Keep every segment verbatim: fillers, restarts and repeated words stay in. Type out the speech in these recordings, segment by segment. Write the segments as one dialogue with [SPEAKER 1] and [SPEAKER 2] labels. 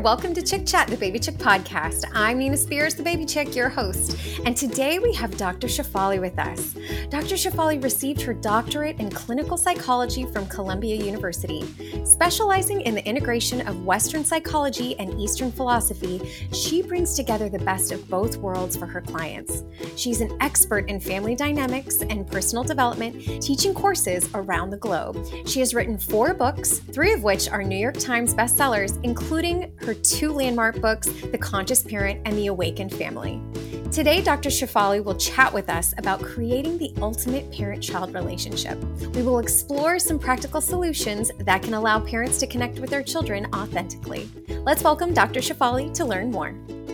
[SPEAKER 1] welcome to Chick Chat, the Baby Chick podcast. I'm Nina Spears, the Baby Chick, your host, and today we have Doctor Shefali with us. Doctor Shefali received her doctorate in clinical psychology from Columbia University. Specializing in the integration of Western psychology and Eastern philosophy, she brings together the best of both worlds for her clients. She's an expert in family dynamics and personal development, teaching courses around the globe. She has written four books, three of which are New York Times bestsellers, including her two landmark books, The Conscious Parent and The Awakened Family. Today, Doctor Shefali will chat with us about creating the ultimate parent-child relationship. We will explore some practical solutions that can allow parents to connect with their children authentically. Let's welcome Doctor Shefali to learn more.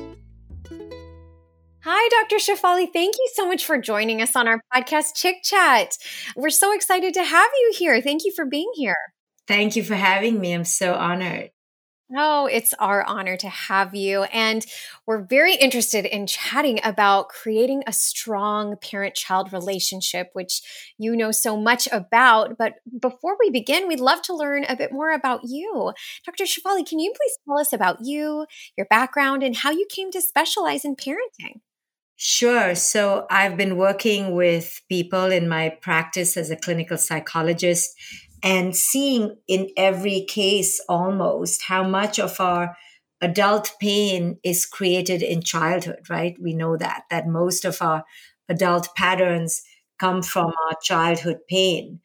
[SPEAKER 1] Hi, Doctor Shefali. Thank you so much for joining us on our podcast, Chick Chat. We're so excited to have you here. Thank you for being here.
[SPEAKER 2] Thank you for having me. I'm so honored.
[SPEAKER 1] Oh, it's our honor to have you. And we're very interested in chatting about creating a strong parent-child relationship, which you know so much about. But before we begin, we'd love to learn a bit more about you. Doctor Shefali, can you please tell us about you, your background, and how you came to specialize in parenting?
[SPEAKER 2] Sure. So I've been working with people in my practice as a clinical psychologist and seeing in every case almost how much of our adult pain is created in childhood, right? We know that, that most of our adult patterns come from our childhood pain.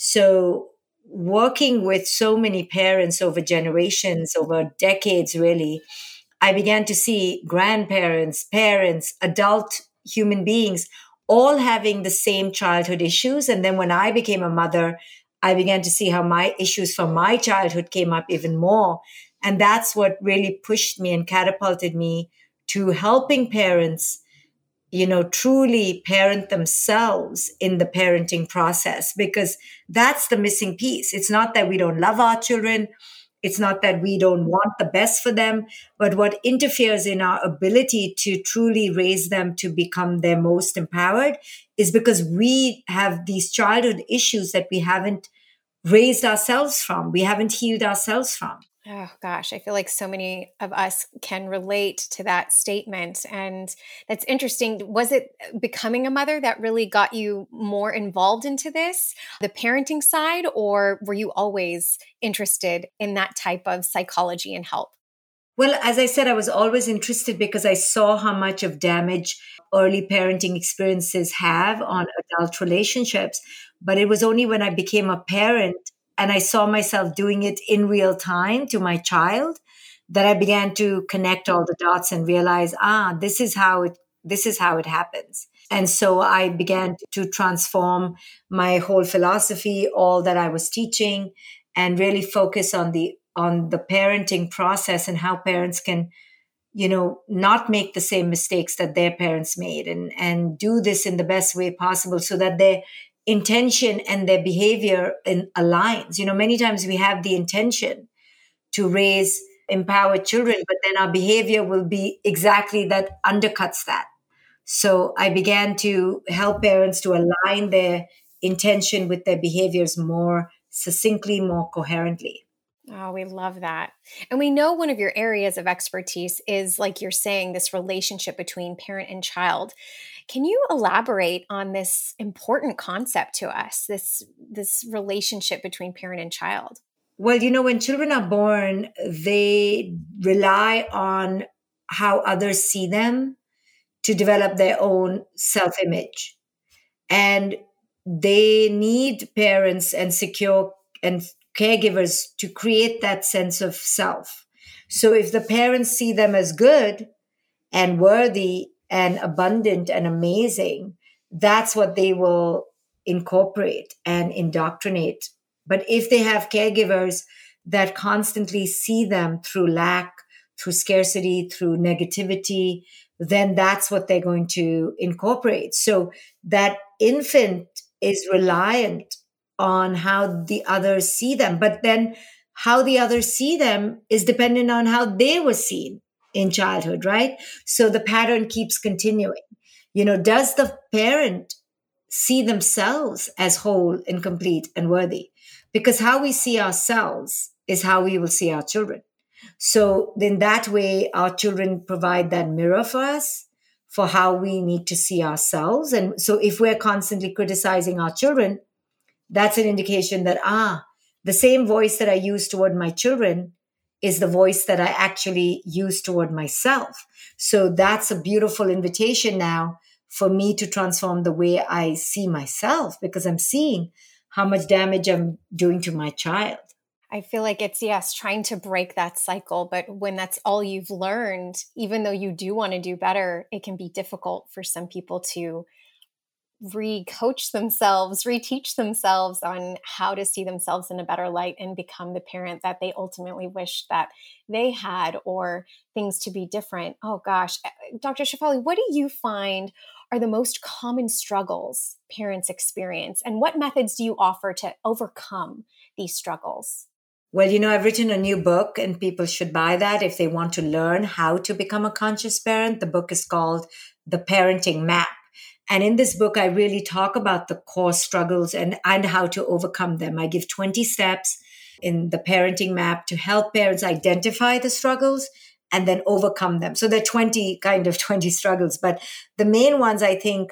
[SPEAKER 2] So working with so many parents over generations, over decades, really, I began to see grandparents, parents, adult human beings, all having the same childhood issues. And then when I became a mother, I began to see how my issues from my childhood came up even more. And that's what really pushed me and catapulted me to helping parents, you know, truly parent themselves in the parenting process, because that's the missing piece. It's not that we don't love our children. It's not that we don't want the best for them, but what interferes in our ability to truly raise them to become their most empowered is because we have these childhood issues that we haven't raised ourselves from. We haven't healed ourselves from.
[SPEAKER 1] Oh gosh, I feel like so many of us can relate to that statement. And that's interesting. Was it becoming a mother that really got you more involved into this, the parenting side, or were you always interested in that type of psychology and help?
[SPEAKER 2] Well, as I said, I was always interested because I saw how much of damage early parenting experiences have on adult relationships. But it was only when I became a parent and I saw myself doing it in real time to my child that I began to connect all the dots and realize, ah, this is how it, this is how it happens. And so I began to transform my whole philosophy, all that I was teaching, and really focus on the, on the parenting process and how parents can, you know, not make the same mistakes that their parents made, and, and do this in the best way possible so that their intention and their behavior in aligns. You know, many times we have the intention to raise empowered children, but then our behavior will be exactly that undercuts that. So I began to help parents to align their intention with their behaviors more succinctly, more coherently.
[SPEAKER 1] Oh, we love that. And we know one of your areas of expertise is, like you're saying, this relationship between parent and child. Can you elaborate on this important concept to us, this, this relationship between parent and child?
[SPEAKER 2] Well, you know, when children are born, they rely on how others see them to develop their own self-image. And they need parents and secure and caregivers to create that sense of self. So if the parents see them as good and worthy and abundant and amazing, that's what they will incorporate and indoctrinate. But if they have caregivers that constantly see them through lack, through scarcity, through negativity, then that's what they're going to incorporate. So that infant is reliant on how the others see them. But then how the others see them is dependent on how they were seen in childhood, right? So the pattern keeps continuing. You know, does the parent see themselves as whole and complete and worthy? Because how we see ourselves is how we will see our children. So in that way, our children provide that mirror for us for how we need to see ourselves. And so if we're constantly criticizing our children, that's an indication that, ah, the same voice that I use toward my children is the voice that I actually use toward myself. So that's a beautiful invitation now for me to transform the way I see myself, because I'm seeing how much damage I'm doing to my child.
[SPEAKER 1] I feel like it's, yes, trying to break that cycle. But when that's all you've learned, even though you do want to do better, it can be difficult for some people to re-coach themselves, reteach themselves on how to see themselves in a better light and become the parent that they ultimately wish that they had, or things to be different. Oh gosh, Doctor Shefali, what do you find are the most common struggles parents experience, and what methods do you offer to overcome these struggles?
[SPEAKER 2] Well, you know, I've written a new book and people should buy that if they want to learn how to become a conscious parent. The book is called The Parenting Map. And in this book, I really talk about the core struggles and, and how to overcome them. I give twenty steps in the parenting map to help parents identify the struggles and then overcome them. So there are twenty kind of twenty struggles, but the main ones I think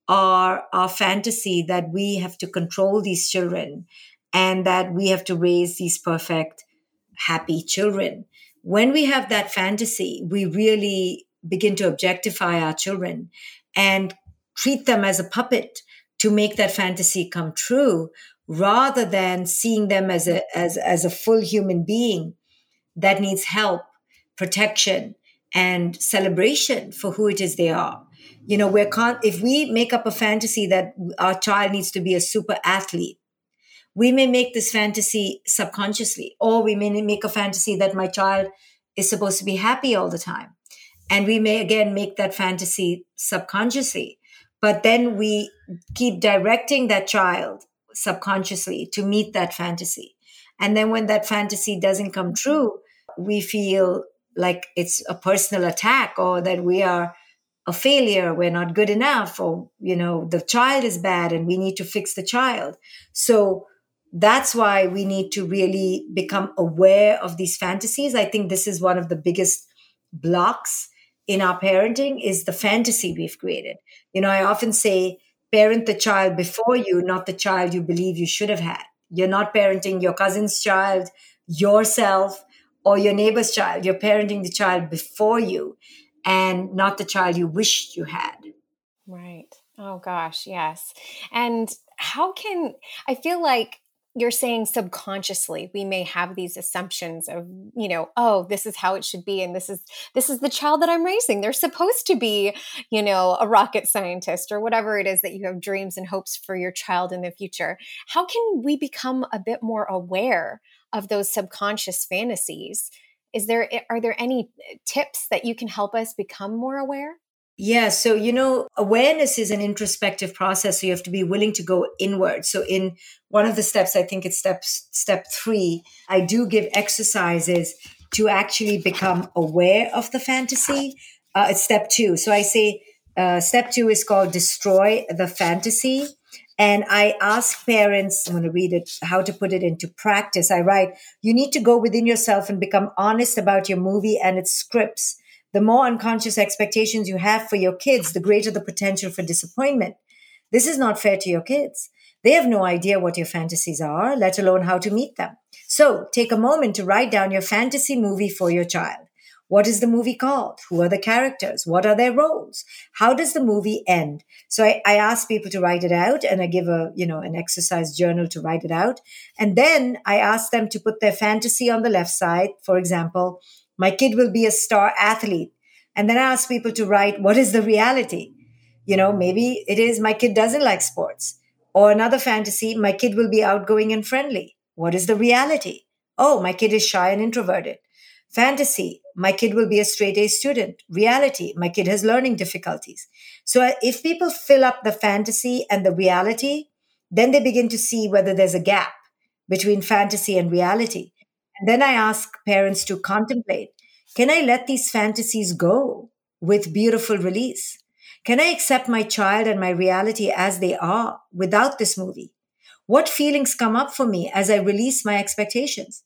[SPEAKER 2] are our fantasy that we have to control these children and that we have to raise these perfect, happy children. When we have that fantasy, we really begin to objectify our children and treat them as a puppet to make that fantasy come true, rather than seeing them as a as, as a full human being that needs help, protection, and celebration for who it is they are. You know, we're con- if we make up a fantasy that our child needs to be a super athlete, we may make this fantasy subconsciously, or we may make a fantasy that my child is supposed to be happy all the time. And we may again make that fantasy subconsciously. But then we keep directing that child subconsciously to meet that fantasy. And then when that fantasy doesn't come true, we feel like it's a personal attack, or that we are a failure, we're not good enough, or, you know, the child is bad and we need to fix the child. So that's why we need to really become aware of these fantasies. I think this is one of the biggest blocks in our parenting, is the fantasy we've created. You know, I often say, parent the child before you, not the child you believe you should have had. You're not parenting your cousin's child, yourself, or your neighbor's child. You're parenting the child before you and not the child you wished you had.
[SPEAKER 1] Right. Oh gosh, yes. And how can, I feel like you're saying subconsciously we may have these assumptions of, you know, oh, this is how it should be, and this is this is the child that I'm raising. They're supposed to be, you know, a rocket scientist or whatever it is that you have dreams and hopes for your child in the future. How can we become a bit more aware of those subconscious fantasies? Is there are there any tips that you can help us become more aware?
[SPEAKER 2] Yeah. So, you know, awareness is an introspective process. So you have to be willing to go inward. So in one of the steps, I think it's step, step three, I do give exercises to actually become aware of the fantasy. Uh, it's step two. So I say, uh, step two is called destroy the fantasy. And I ask parents, I'm going to read it, how to put it into practice. I write, you need to go within yourself and become honest about your movie and its scripts. The more unconscious expectations you have for your kids, the greater the potential for disappointment. This is not fair to your kids. They have no idea what your fantasies are, let alone how to meet them. So take a moment to write down your fantasy movie for your child. What is the movie called? Who are the characters? What are their roles? How does the movie end? So I, I ask people to write it out, and I give a, you know, an exercise journal to write it out. And then I ask them to put their fantasy on the left side. For example, my kid will be a star athlete. And then I ask people to write, what is the reality? You know, maybe it is my kid doesn't like sports. Or another fantasy, my kid will be outgoing and friendly. What is the reality? Oh, my kid is shy and introverted. Fantasy, my kid will be a straight A student. Reality, my kid has learning difficulties. So if people fill up the fantasy and the reality, then they begin to see whether there's a gap between fantasy and reality. And then I ask parents to contemplate, can I let these fantasies go with beautiful release? Can I accept my child and my reality as they are without this movie? What feelings come up for me as I release my expectations?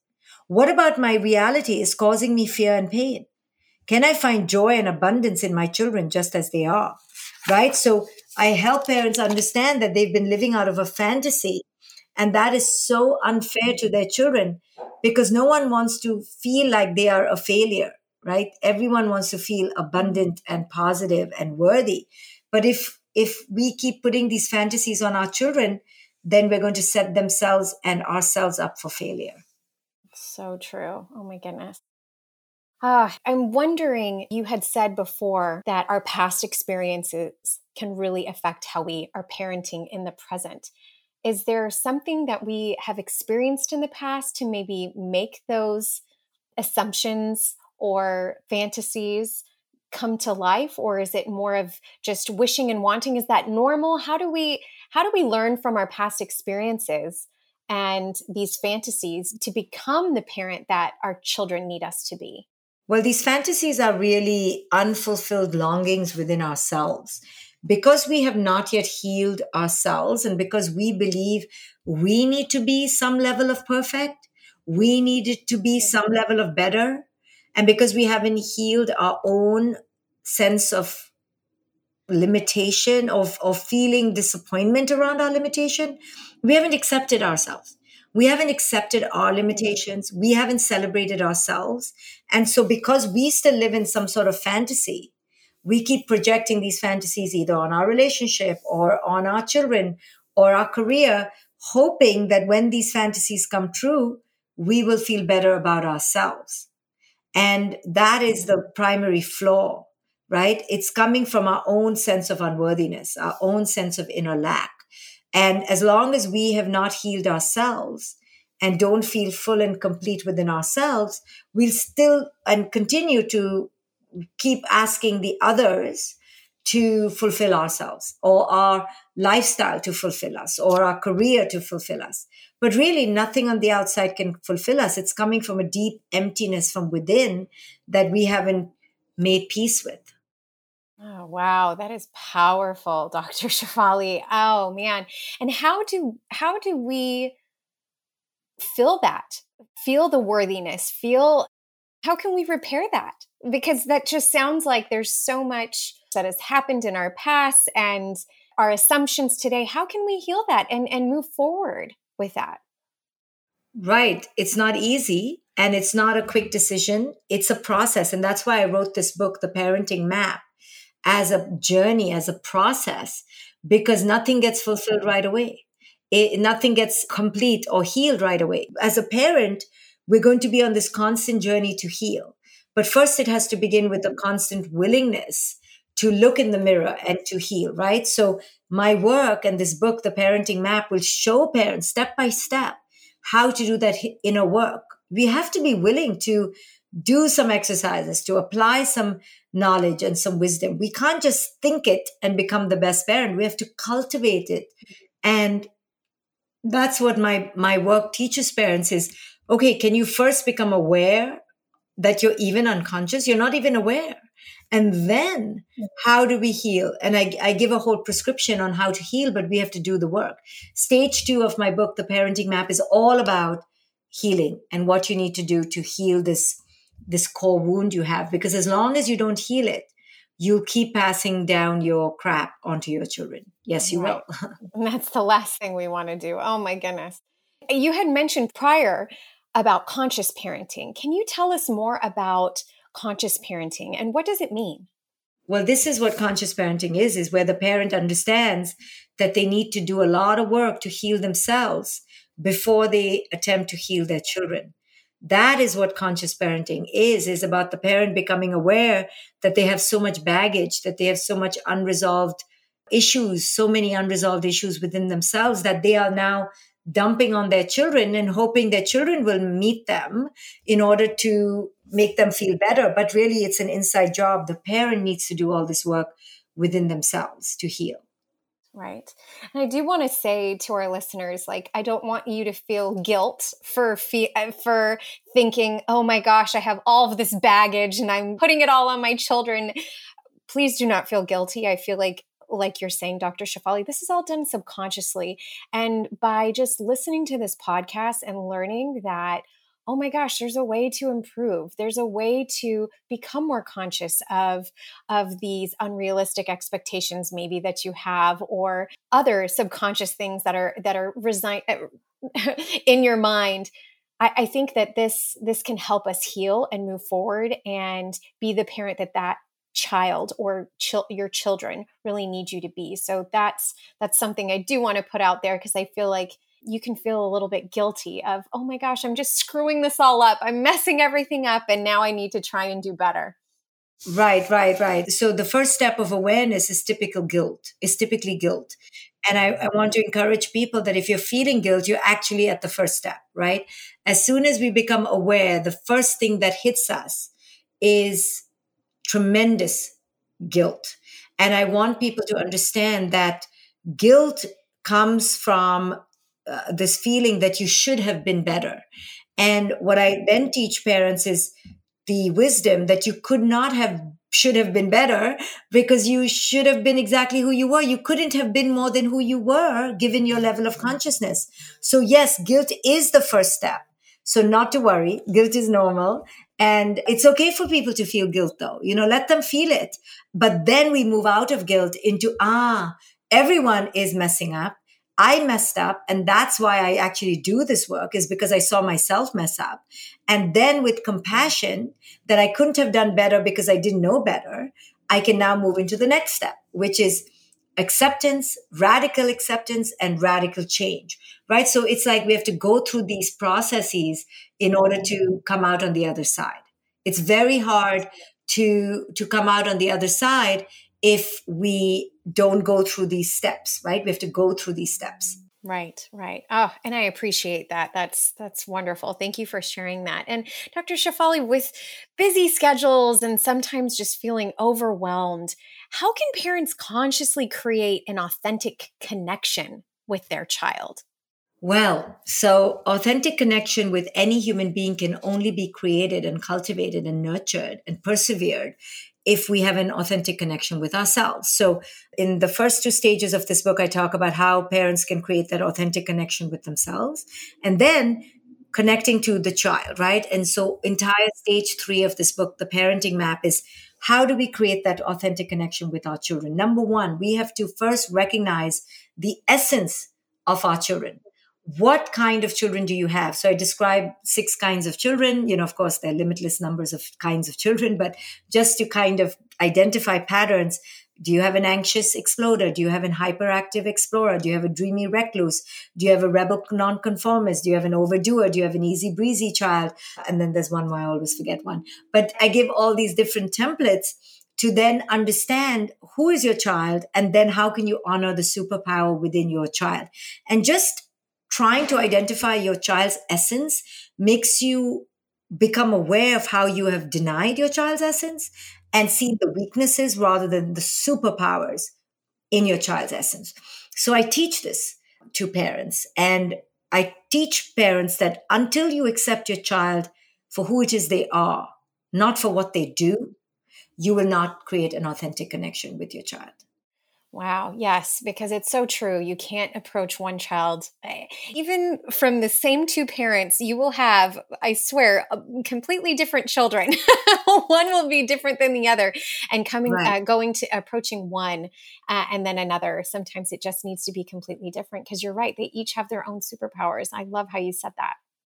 [SPEAKER 2] What about my reality is causing me fear and pain? Can I find joy and abundance in my children just as they are? Right? So I help parents understand that they've been living out of a fantasy, and that is so unfair to their children because no one wants to feel like they are a failure, right? Everyone wants to feel abundant and positive and worthy. But if if we keep putting these fantasies on our children, then we're going to set themselves and ourselves up for failure.
[SPEAKER 1] So true. Oh my goodness. Ah, I'm wondering, you had said before that our past experiences can really affect how we are parenting in the present. Is there something that we have experienced in the past to maybe make those assumptions or fantasies come to life? Or is it more of just wishing and wanting? Is that normal? How do we how do we learn from our past experiences and these fantasies to become the parent that our children need us to be?
[SPEAKER 2] Well, these fantasies are really unfulfilled longings within ourselves. Because we have not yet healed ourselves, and because we believe we need to be some level of perfect, we need it to be some level of better, and because we haven't healed our own sense of limitation, of, of feeling disappointment around our limitation, we haven't accepted ourselves. We haven't accepted our limitations. We haven't celebrated ourselves. And so because we still live in some sort of fantasy, we keep projecting these fantasies either on our relationship or on our children or our career, hoping that when these fantasies come true, we will feel better about ourselves. And that is the primary flaw, right? It's coming from our own sense of unworthiness, our own sense of inner lack. And as long as we have not healed ourselves and don't feel full and complete within ourselves, we'll still and continue to keep asking the others to fulfill ourselves, or our lifestyle to fulfill us, or our career to fulfill us. But really, nothing on the outside can fulfill us. It's coming from a deep emptiness from within that we haven't made peace with.
[SPEAKER 1] Oh, wow. That is powerful, Doctor Shefali. Oh, man. And how do how do we feel that? Feel the worthiness? Feel how can we repair that? Because that just sounds like there's so much that has happened in our past and our assumptions today. How can we heal that and, and move forward with that?
[SPEAKER 2] Right. It's not easy and it's not a quick decision. It's a process. And that's why I wrote this book, The Parenting Map, as a journey, as a process, because nothing gets fulfilled right away. It, nothing gets complete or healed right away. As a parent, we're going to be on this constant journey to heal. But first, it has to begin with a constant willingness to look in the mirror and to heal, right? So my work and this book, The Parenting Map, will show parents step by step how to do that inner work. We have to be willing to do some exercises, to apply some knowledge and some wisdom. We can't just think it and become the best parent. We have to cultivate it. And that's what my, my work teaches parents is, okay, can you first become aware that you're even unconscious? You're not even aware. And then how do we heal? And I, I give a whole prescription on how to heal, but we have to do the work. Stage two of my book, The Parenting Map, is all about healing and what you need to do to heal this, this core wound you have. Because as long as you don't heal it, you'll keep passing down your crap onto your children. Yes, you right. will.
[SPEAKER 1] And that's the last thing we want to do. Oh my goodness. You had mentioned prior about conscious parenting. Can you tell us more about conscious parenting and what does it mean?
[SPEAKER 2] Well, this is what conscious parenting is, is where the parent understands that they need to do a lot of work to heal themselves before they attempt to heal their children. That is what conscious parenting is, is about the parent becoming aware that they have so much baggage, that they have so much unresolved issues, so many unresolved issues within themselves that they are now dumping on their children and hoping their children will meet them in order to make them feel better. But really, it's an inside job. The parent needs to do all this work within themselves to heal.
[SPEAKER 1] Right. And I do want to say to our listeners, like, I don't want you to feel guilt for fe- for thinking, oh my gosh, I have all of this baggage and I'm putting it all on my children. Please do not feel guilty. I feel like like you're saying, Doctor Shefali, this is all done subconsciously. And by just listening to this podcast and learning that oh my gosh, there's a way to improve. There's a way to become more conscious of, of these unrealistic expectations maybe that you have, or other subconscious things that are, that are resign in your mind. I, I think that this, this can help us heal and move forward and be the parent that that child or chil- your children really need you to be. So that's, that's something I do want to put out there, because I feel like you can feel a little bit guilty of, oh my gosh, I'm just screwing this all up. I'm messing everything up. And now I need to try and do better.
[SPEAKER 2] Right, right, right. So the first step of awareness is typical guilt, is typically guilt. And I, I want to encourage people that if you're feeling guilt, you're actually at the first step, right? As soon as we become aware, the first thing that hits us is tremendous guilt. And I want people to understand that guilt comes from uh, this feeling that you should have been better. And what I then teach parents is the wisdom that you could not have, should have been better, because you should have been exactly who you were. You couldn't have been more than who you were given your level of consciousness. So yes, guilt is the first step. So not to worry, guilt is normal. And it's okay for people to feel guilt though, you know, let them feel it. But then we move out of guilt into, ah, everyone is messing up. I messed up. And that's why I actually do this work, is because I saw myself mess up. And then with compassion that I couldn't have done better because I didn't know better, I can now move into the next step, which is acceptance, radical acceptance, and radical change, right? So it's like we have to go through these processes in order to come out on the other side. It's very hard to, to come out on the other side if we don't go through these steps, right? We have to go through these steps.
[SPEAKER 1] Right, right. Oh, and I appreciate that. That's that's wonderful. Thank you for sharing that. And Doctor Shefali, with busy schedules and sometimes just feeling overwhelmed, how can parents consciously create an authentic connection with their child?
[SPEAKER 2] Well, so authentic connection with any human being can only be created and cultivated and nurtured and persevered if we have an authentic connection with ourselves. So in the first two stages of this book, I talk about how parents can create that authentic connection with themselves and then connecting to the child, right? And so entire stage three of this book, the parenting map, is how do we create that authentic connection with our children? Number one, we have to first recognize the essence of our children. What kind of children do you have? So I describe six kinds of children. You know, of course, there are limitless numbers of kinds of children, but just to kind of identify patterns. Do you have an anxious exploder? Do you have an hyperactive explorer? Do you have a dreamy recluse? Do you have a rebel nonconformist? Do you have an overdoer? Do you have an easy breezy child? And then there's one more, I always forget one. But I give all these different templates to then understand who is your child, and then how can you honor the superpower within your child. And just trying to identify your child's essence makes you become aware of how you have denied your child's essence and see the weaknesses rather than the superpowers in your child's essence. So I teach this to parents, and I teach parents that until you accept your child for who it is they are, not for what they do, you will not create an authentic connection with your child.
[SPEAKER 1] Wow. Yes, because it's so true. You can't approach one child, even from the same two parents, you will have, I swear, completely different children. One will be different than the other, and coming, right. uh, going to approaching one uh, and then another. Sometimes it just needs to be completely different, because you're right. They each have their own superpowers. I love how you said that.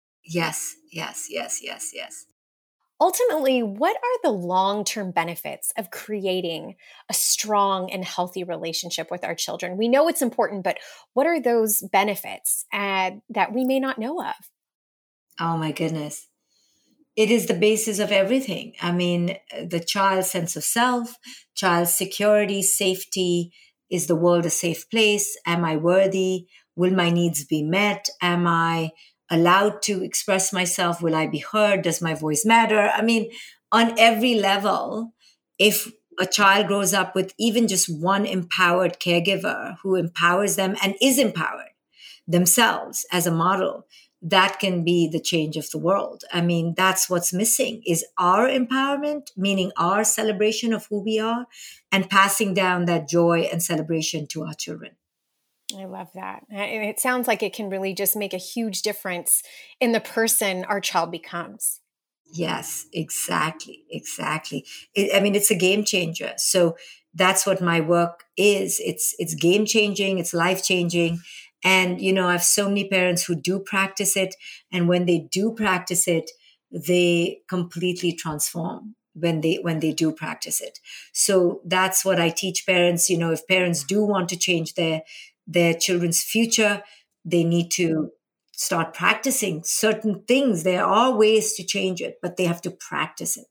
[SPEAKER 2] Yes, yes, yes, yes, yes.
[SPEAKER 1] Ultimately, what are the long-term benefits of creating a strong and healthy relationship with our children? We know it's important, but what are those benefits uh, that we may not know of?
[SPEAKER 2] Oh my goodness. It is the basis of everything. I mean, the child's sense of self, child's security, safety. Is the world a safe place? Am I worthy? Will my needs be met? Am I allowed to express myself? Will I be heard? Does my voice matter? I mean, on every level, if a child grows up with even just one empowered caregiver who empowers them and is empowered themselves as a model, that can be the change of the world. I mean, that's what's missing, is our empowerment, meaning our celebration of who we are, and passing down that joy and celebration to our children.
[SPEAKER 1] I love that. And it sounds like it can really just make a huge difference in the person our child becomes.
[SPEAKER 2] Yes, exactly, exactly. It, I mean, it's a game changer. So that's what my work is. It's it's game changing. It's life changing. And you know, I have so many parents who do practice it, and when they do practice it, they completely transform when they when they do practice it. So that's what I teach parents. You know, if parents do want to change their their children's future, they need to start practicing certain things. There are ways to change it, but they have to practice it.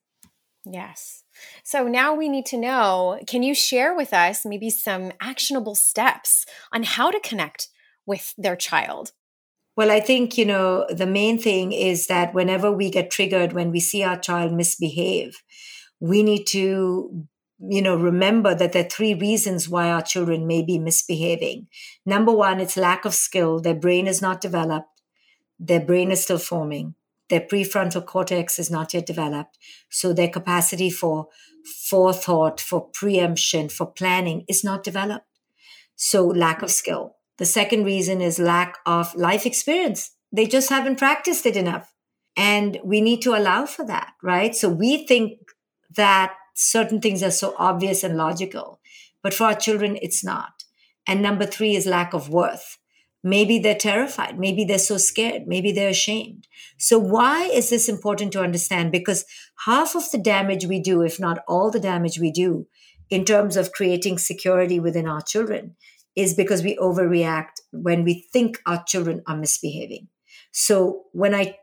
[SPEAKER 1] Yes. So now we need to know, can you share with us maybe some actionable steps on how to connect with their child?
[SPEAKER 2] Well, I think, you know, the main thing is that whenever we get triggered, when we see our child misbehave, we need to, you know, remember that there are three reasons why our children may be misbehaving. Number one, it's lack of skill. Their brain is not developed. Their brain is still forming. Their prefrontal cortex is not yet developed. So their capacity for forethought, for preemption, for planning is not developed. So lack of skill. The second reason is lack of life experience. They just haven't practiced it enough. And we need to allow for that, right? So we think that certain things are so obvious and logical, but for our children, it's not. And number three is lack of worth. Maybe they're terrified. Maybe they're so scared. Maybe they're ashamed. So why is this important to understand? Because half of the damage we do, if not all the damage we do, in terms of creating security within our children, is because we overreact when we think our children are misbehaving. So when I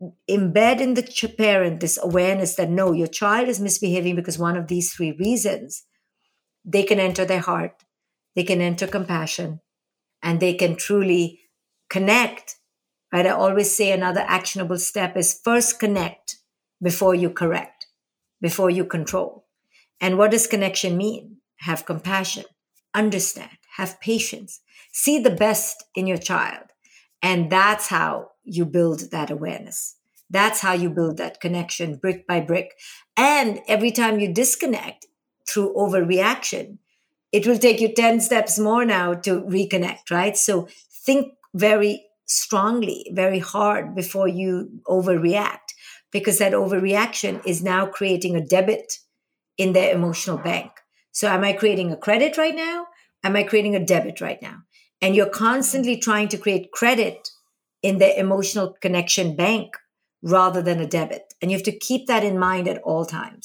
[SPEAKER 2] embed in the ch- parent this awareness that no, your child is misbehaving because one of these three reasons, they can enter their heart, they can enter compassion, and they can truly connect. Right? I always say another actionable step is first connect before you correct, before you control. And what does connection mean? Have compassion, understand, have patience, see the best in your child. And that's how you build that awareness. That's how you build that connection brick by brick. And every time you disconnect through overreaction, it will take you ten steps more now to reconnect, right? So think very strongly, very hard before you overreact, because that overreaction is now creating a debit in their emotional bank. So am I creating a credit right now? Am I creating a debit right now? And you're constantly trying to create credit in their emotional connection bank rather than a debit. And you have to keep that in mind at all times.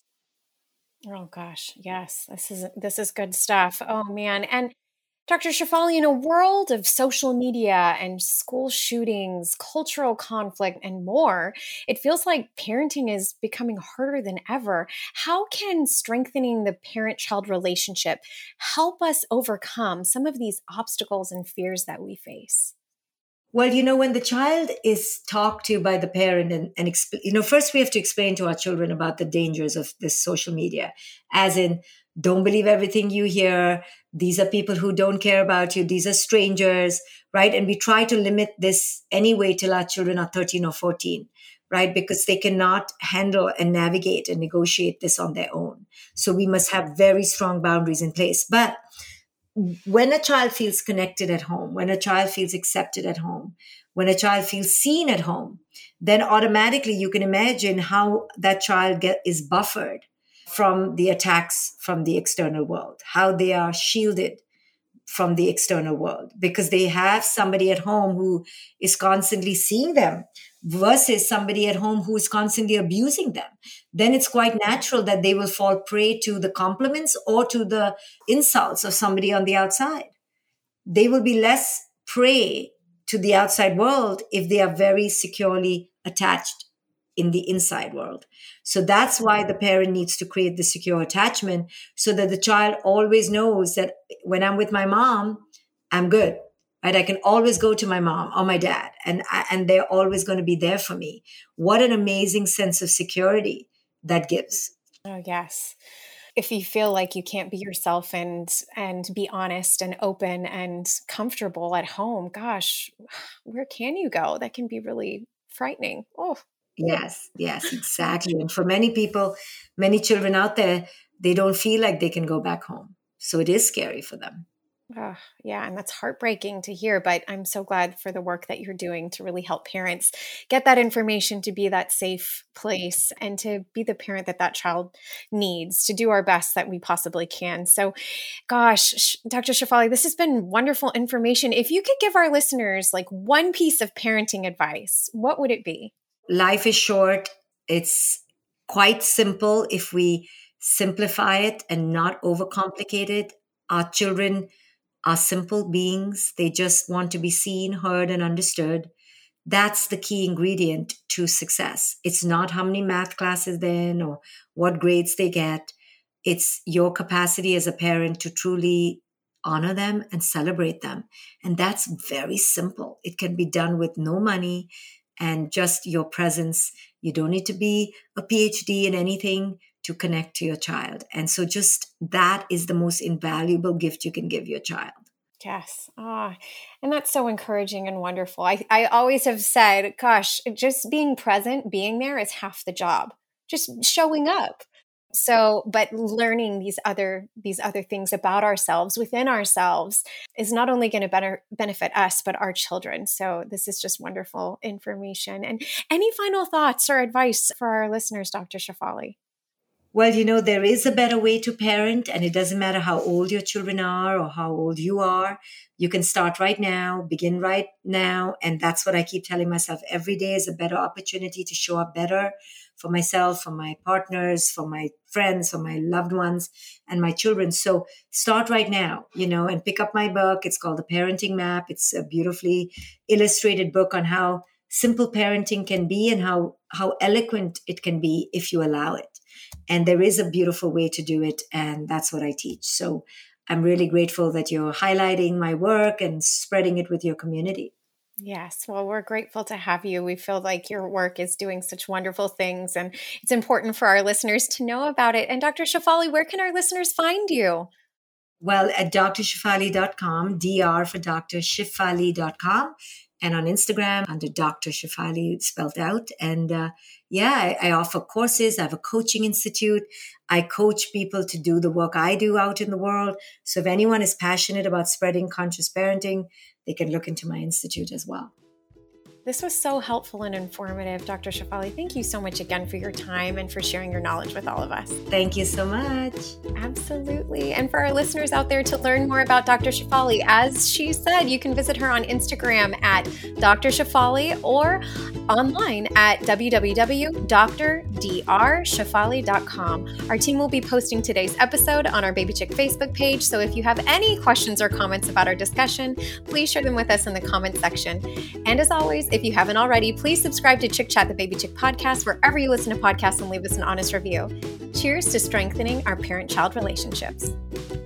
[SPEAKER 1] Oh gosh, yes, this is this is good stuff. Oh man. And Doctor Shefali, in a world of social media and school shootings, cultural conflict, and more, it feels like parenting is becoming harder than ever. How can strengthening the parent-child relationship help us overcome some of these obstacles and fears that we face?
[SPEAKER 2] Well, you know, when the child is talked to by the parent and, and expl- you know, first we have to explain to our children about the dangers of this social media, as in, don't believe everything you hear. These are people who don't care about you. These are strangers, right? And we try to limit this anyway till our children are thirteen or fourteen, right? Because they cannot handle and navigate and negotiate this on their own. So we must have very strong boundaries in place. But when a child feels connected at home, when a child feels accepted at home, when a child feels seen at home, then automatically you can imagine how that child get, is buffered from the attacks from the external world, how they are shielded from the external world because they have somebody at home who is constantly seeing them versus somebody at home who is constantly abusing them. Then it's quite natural that they will fall prey to the compliments or to the insults of somebody on the outside. They will be less prey to the outside world if they are very securely attached in the inside world. So that's why the parent needs to create the secure attachment so that the child always knows that when I'm with my mom, I'm good. Right? I can always go to my mom or my dad and, and they're always going to be there for me. What an amazing sense of security that gives.
[SPEAKER 1] Oh, yes. If you feel like you can't be yourself and and be honest and open and comfortable at home, gosh, where can you go? That can be really frightening. Oh,
[SPEAKER 2] Yes, yes, exactly. And for many people, many children out there, they don't feel like they can go back home. So it is scary for them.
[SPEAKER 1] Oh, yeah, and that's heartbreaking to hear, but I'm so glad for the work that you're doing to really help parents get that information, to be that safe place and to be the parent that that child needs, to do our best that we possibly can. So, gosh, Sh- Doctor Shefali, this has been wonderful information. If you could give our listeners like one piece of parenting advice, what would it be?
[SPEAKER 2] Life is short. It's quite simple if we simplify it and not overcomplicate it. Our children are simple beings. They just want to be seen, heard, and understood. That's the key ingredient to success. It's not how many math classes they're in or what grades they get. It's your capacity as a parent to truly honor them and celebrate them. And that's very simple. It can be done with no money and just your presence. You don't need to be a P H D in anything to connect to your child. And so just that is the most invaluable gift you can give your child.
[SPEAKER 1] Yes. Ah, and that's so encouraging and wonderful. I, I always have said, gosh, just being present, being there is half the job. Just showing up. So, but learning these other these other things about ourselves, within ourselves, is not only going to better benefit us, but our children. So this is just wonderful information. And any final thoughts or advice for our listeners, Doctor Shefali?
[SPEAKER 2] Well, you know, there is a better way to parent, and it doesn't matter how old your children are or how old you are. You can start right now, begin right now. And that's what I keep telling myself. Every day is a better opportunity to show up better for myself, for my partners, for my friends, for my loved ones, and my children. So start right now, you know, and pick up my book. It's called The Parenting Map. It's a beautifully illustrated book on how simple parenting can be and how, how eloquent it can be if you allow it. And there is a beautiful way to do it. And that's what I teach. So I'm really grateful that you're highlighting my work and spreading it with your community.
[SPEAKER 1] Yes. Well, we're grateful to have you. We feel like your work is doing such wonderful things, and it's important for our listeners to know about it. And Doctor Shefali, where can our listeners find you?
[SPEAKER 2] Well, at d r shefali dot com, D R for Doctor Shefali dot com, and on Instagram under Doctor Shefali spelled out. And uh, yeah, I, I offer courses. I have a coaching institute. I coach people to do the work I do out in the world. So if anyone is passionate about spreading conscious parenting, they can look into my institute as well.
[SPEAKER 1] This was so helpful and informative, Doctor Shefali. Thank you so much again for your time and for sharing your knowledge with all of us.
[SPEAKER 2] Thank you so much.
[SPEAKER 1] Absolutely. And for our listeners out there, to learn more about Doctor Shefali, as she said, you can visit her on Instagram at Doctor Shefali or online at w w w dot d r shefali dot com. Our team will be posting today's episode on our Baby Chick Facebook page. So if you have any questions or comments about our discussion, please share them with us in the comment section. And as always, if you haven't already, please subscribe to Chick Chat, the Baby Chick podcast, wherever you listen to podcasts, and leave us an honest review. Cheers to strengthening our parent-child relationships.